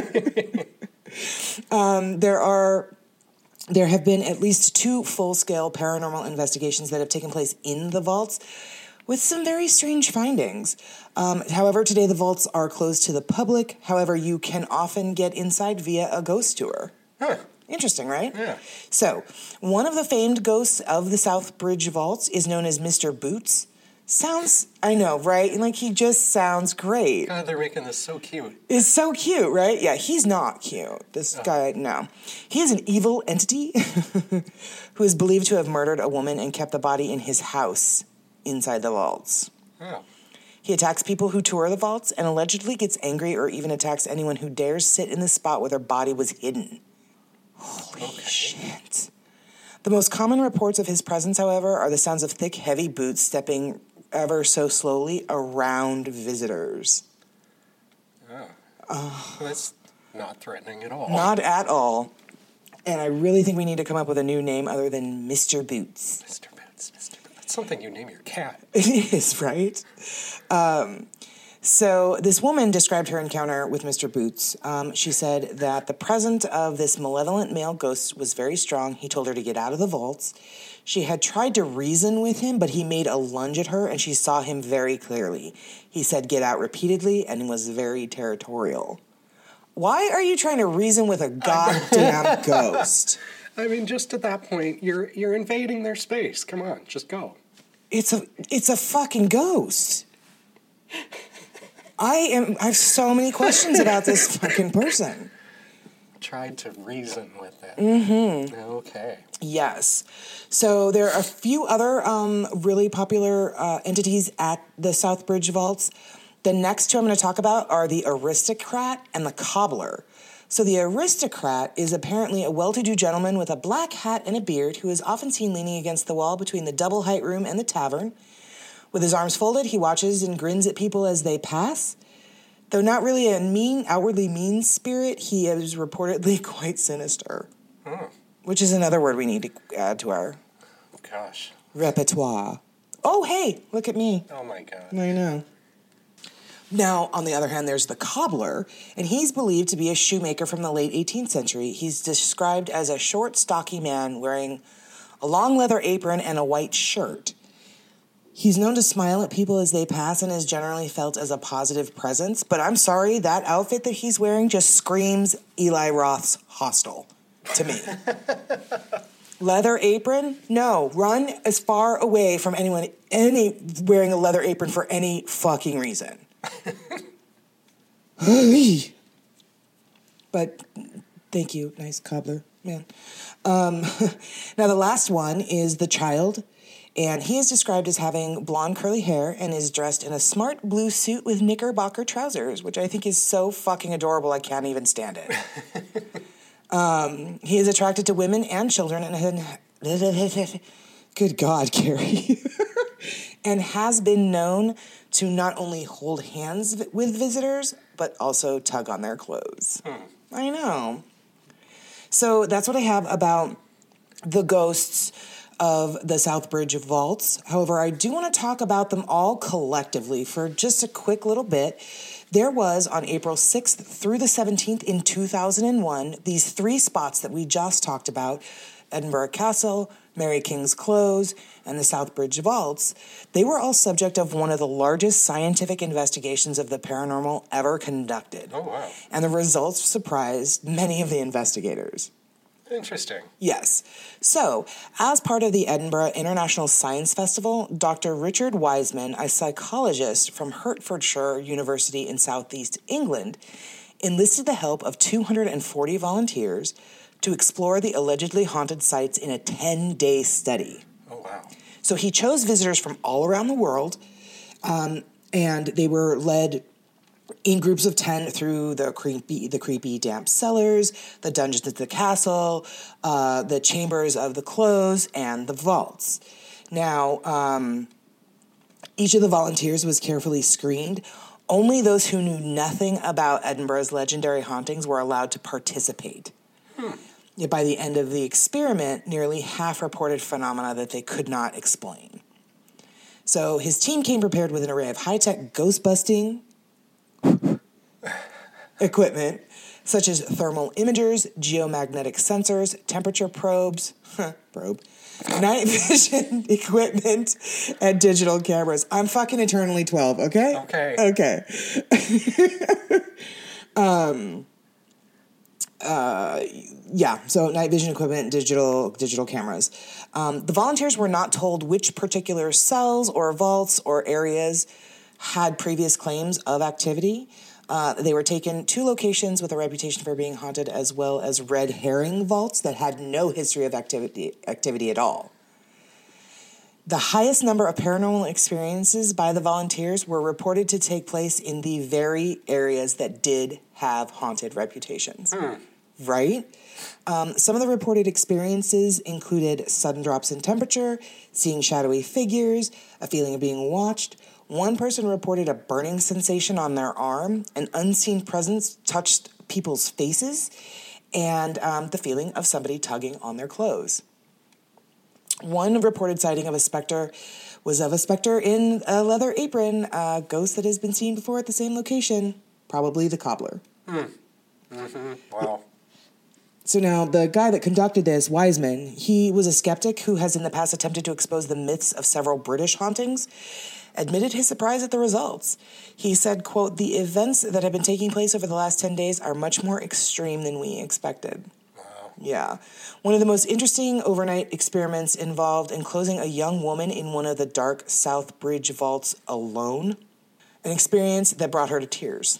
There have been at least 2 full-scale paranormal investigations that have taken place in the vaults, with some very strange findings. However, today the vaults are closed to the public. However, you can often get inside via a ghost tour. Huh. Interesting, right? Yeah. So, one of the famed ghosts of the South Bridge vaults is known as Mr. Boots. Sounds, I know, right? Like, he just sounds great. God, they're making this so cute. It's so cute, right? Yeah, he's not cute. This guy, no. He is an evil entity who is believed to have murdered a woman and kept the body in his house inside the vaults. Oh. He attacks people who tour the vaults and allegedly gets angry or even attacks anyone who dares sit in the spot where their body was hidden. Holy shit. The most common reports of his presence, however, are the sounds of thick, heavy boots stepping ever so slowly around visitors. Oh. That's not threatening at all. Not at all. And I really think we need to come up with a new name other than Mr. Boots. Mr. Boots, Mr. Boots. That's something you name your cat. It is, right? So this woman described her encounter with Mr. Boots. She said that the presence of this malevolent male ghost was very strong. He told her to get out of the vaults. She had tried to reason with him, but he made a lunge at her, and she saw him very clearly. He said, "Get out," repeatedly, and was very territorial. Why are you trying to reason with a goddamn ghost? I mean, just at that point, you're invading their space. Come on, just go. It's a fucking ghost. I have so many questions about this fucking person. Tried to reason with it. Mm-hmm. Okay. Yes. So there are a few other really popular entities at the South Bridge Vaults. The next 2 I'm going to talk about are the Aristocrat and the Cobbler. So the Aristocrat is apparently a well-to-do gentleman with a black hat and a beard who is often seen leaning against the wall between the double height room and the tavern. With his arms folded, he watches and grins at people as they pass. Though not really a outwardly mean spirit, he is reportedly quite sinister. Which is another word we need to add to our repertoire. Oh, hey, look at me. Oh, my God. I know. Now, on the other hand, there's the Cobbler, and he's believed to be a shoemaker from the late 18th century. He's described as a short, stocky man wearing a long leather apron and a white shirt. He's known to smile at people as they pass and is generally felt as a positive presence, but I'm sorry, that outfit that he's wearing just screams Eli Roth's Hostel to me. Leather apron? No. Run as far away from anyone wearing a leather apron for any fucking reason. But thank you, nice cobbler, man. Now the last one is the Child, And he is described as having blonde curly hair and is dressed in a smart blue suit with knickerbocker trousers, which I think is so fucking adorable I can't even stand it. He is attracted to women and children and good God, Carrie. And has been known to not only hold hands with visitors, but also tug on their clothes. I know. So that's what I have about the ghosts of the Southbridge Vaults. However, I do want to talk about them all collectively for just a quick little bit. There was, on April 6th through the 17th in 2001, these 3 spots that we just talked about, Edinburgh Castle, Mary King's Close, and the Southbridge Vaults. They were all subject of one of the largest scientific investigations of the paranormal ever conducted. Oh, wow. And the results surprised many of the investigators. Interesting. Yes. So, as part of the Edinburgh International Science Festival, Dr. Richard Wiseman, a psychologist from Hertfordshire University in southeast England, enlisted the help of 240 volunteers to explore the allegedly haunted sites in a 10-day study. Oh, wow. So he chose visitors from all around the world, and they were led in groups of 10 through the creepy damp cellars, the dungeons of the castle, the chambers of the close, and the vaults. Now, each of the volunteers was carefully screened. Only those who knew nothing about Edinburgh's legendary hauntings were allowed to participate. Yet by the end of the experiment, nearly half reported phenomena that they could not explain. So his team came prepared with an array of high-tech ghost-busting equipment, such as thermal imagers, geomagnetic sensors, temperature probes, night vision equipment, and digital cameras. I'm fucking eternally 12, okay? Okay. Yeah, so night vision equipment, digital cameras. The volunteers were not told which particular cells or vaults or areas had previous claims of activity. They were taken to locations with a reputation for being haunted, as well as red herring vaults that had no history of activity at all. The highest number of paranormal experiences by the volunteers were reported to take place in the very areas that did have haunted reputations. Right? Some of the reported experiences included sudden drops in temperature, seeing shadowy figures, a feeling of being watched. One person reported a burning sensation on their arm, an unseen presence touched people's faces, and the feeling of somebody tugging on their clothes. One reported sighting of a specter was of a specter in a leather apron, a ghost that has been seen before at the same location, probably the cobbler. Wow. So now, the guy that conducted this, Wiseman, he was a skeptic who has in the past attempted to expose the myths of several British hauntings, admitted his surprise at the results. He said, quote, "The events that have been taking place over the last 10 days are much more extreme than we expected." Wow. Yeah. One of the most interesting overnight experiments involved enclosing a young woman in one of the dark Southbridge vaults alone, an experience that brought her to tears.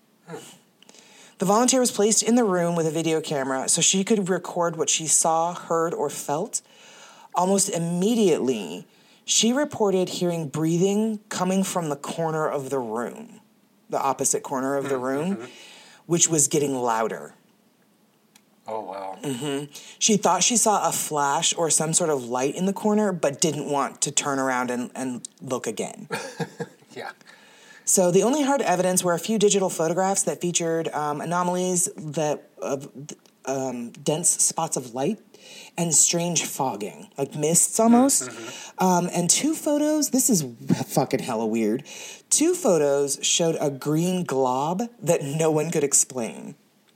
The volunteer was placed in the room with a video camera so she could record what she saw, heard, or felt. Almost immediately, she reported hearing breathing coming from the corner of the room, the opposite corner of the room, which was getting louder. Oh, wow. She thought she saw a flash or some sort of light in the corner, but didn't want to turn around and look again. Yeah. So the only hard evidence were a few digital photographs that featured anomalies of dense spots of light and strange fogging, like mists almost. And 2 photos, this is fucking hella weird. 2 photos showed a green glob that no one could explain.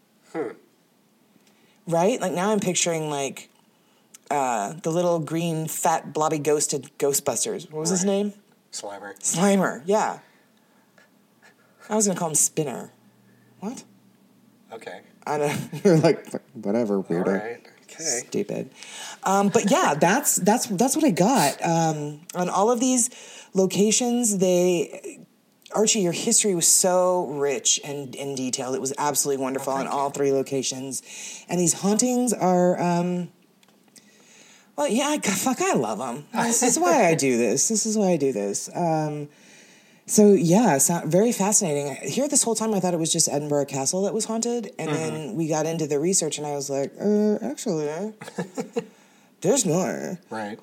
Right? Like now I'm picturing like the little green fat blobby ghost at Ghostbusters. What was his name? Slimer. Slimer, yeah. I was going to call him Spinner. What? Okay. I don't know. You're like, whatever, weirdo. All right. Okay. Stupid. But yeah, that's what I got. On all of these locations, Archie, your history was so rich and detailed. It was absolutely wonderful on all 3 locations. And these hauntings are Well, yeah, I love them. This is why I do this. So, yeah, very fascinating. Here, this whole time, I thought it was just Edinburgh Castle that was haunted. And then we got into the research, and I was like, actually, there's more. Right.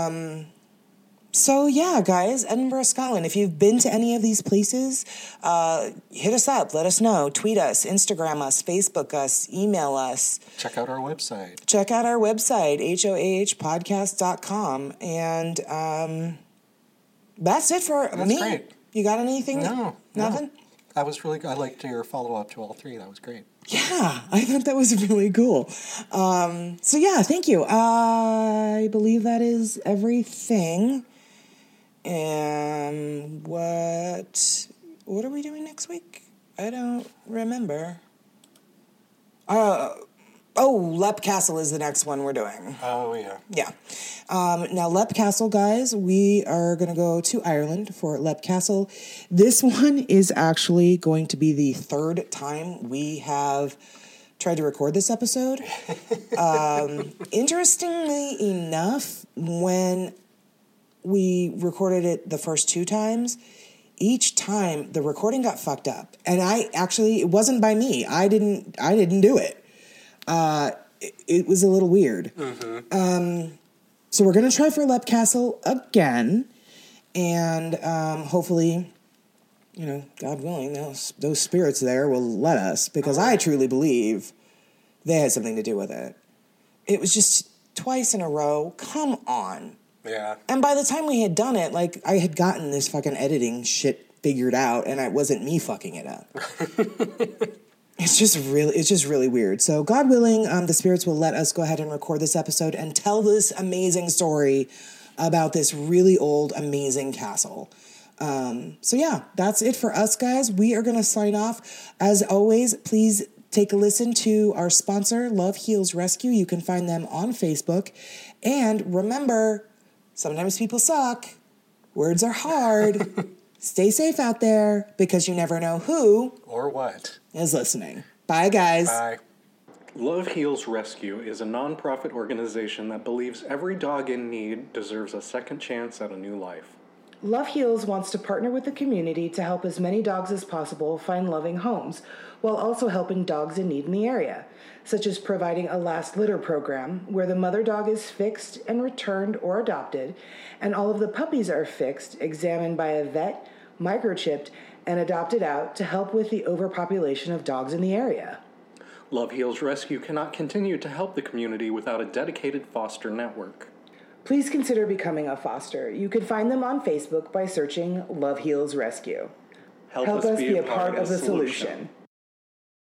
So, yeah, guys, Edinburgh, Scotland. If you've been to any of these places, hit us up. Let us know. Tweet us, Instagram us, Facebook us, email us. Check out our website. hoahpodcast.com. And that's it for That's me. great. You got anything? No. Nothing? I liked your follow-up to all three. That was great. Yeah, I thought that was really cool. So, yeah, thank you. I believe that is everything. And what are we doing next week? I don't remember. Lep Castle is the next one we're doing. Oh, yeah. Yeah. Now, Lep Castle, guys, we are going to go to Ireland for Lep Castle. This one is actually going to be the third time we have tried to record this episode. Interestingly enough, when we recorded it the first two times, each time the recording got fucked up. And it wasn't by me. I didn't do it. It was a little weird. Mm-hmm. So we're going to try for Lep Castle again. And hopefully, God willing, those spirits there will let us. Because I truly believe they had something to do with it. It was just twice in a row. Come on. Yeah. And by the time we had done it, I had gotten this fucking editing shit figured out. And it wasn't me fucking it up. It's just really weird. So God willing, the spirits will let us go ahead and record this episode and tell this amazing story about this really old, amazing castle. So yeah, that's it for us, guys. We are going to sign off. As always, please take a listen to our sponsor, Love Heals Rescue. You can find them on Facebook. And remember, sometimes people suck. Words are hard. Stay safe out there because you never know who or what is listening. Bye, guys. Bye. Love Heals Rescue is a non-profit organization that believes every dog in need deserves a second chance at a new life. Love Heals wants to partner with the community to help as many dogs as possible find loving homes, while also helping dogs in need in the area, such as providing a last litter program where the mother dog is fixed and returned or adopted, and all of the puppies are fixed, examined by a vet, microchipped, and adopted out to help with the overpopulation of dogs in the area. Love Heals Rescue cannot continue to help the community without a dedicated foster network. Please consider becoming a foster. You can find them on Facebook by searching Love Heals Rescue. Help us be a part of the solution.